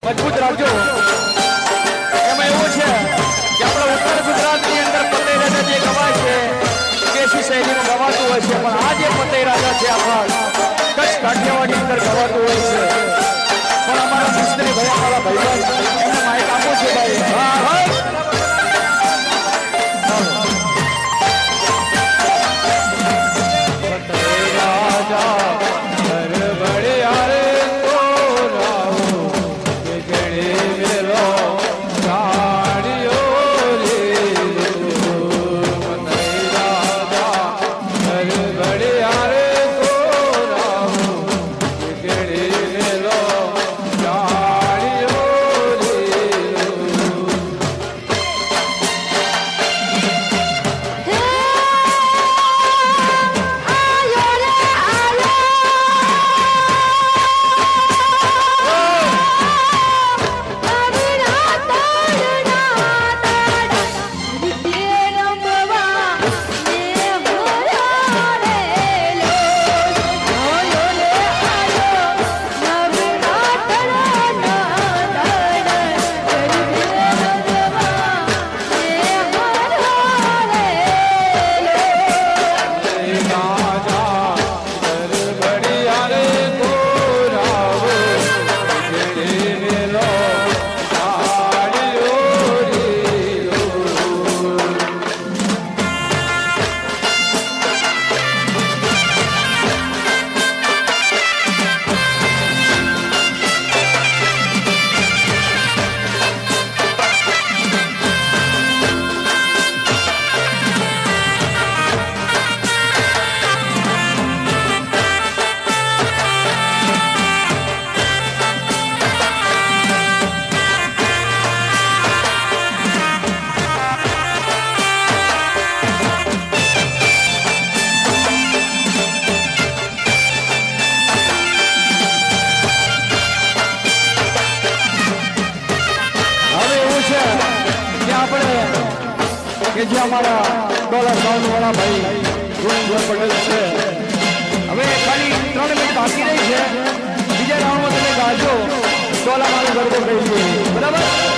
મજબૂત રાખજો. એમાં એવું છે કે આપણા ઉત્તર ગુજરાતની અંદર પતઈ રાજા જે ગવાય છે કેસી શૈલીમાં ગવાતું હોય છે, પણ આ જે પતઈ રાજા છે આપણા કચ્છ કાઠિયાવાડની અંદર ગવાતું હોય છે. પણ અમારા મિસ્ત્રી ભાઈ અમારા ભાઈબંધ એમને માઇક આપો છે ભાઈ. હા હા કે જે અમારા ડોલર સાઉન્ડ વાળા ભાઈ ગુણેન્દ્ર પટેલ છે. હવે ખાલી 3 મિનિટ બાકી રહી છે. બીજા રાઉન્ડમાં તમે ગાજો ડોલર વાળો ગરબો કહી દઈએ. બરાબર.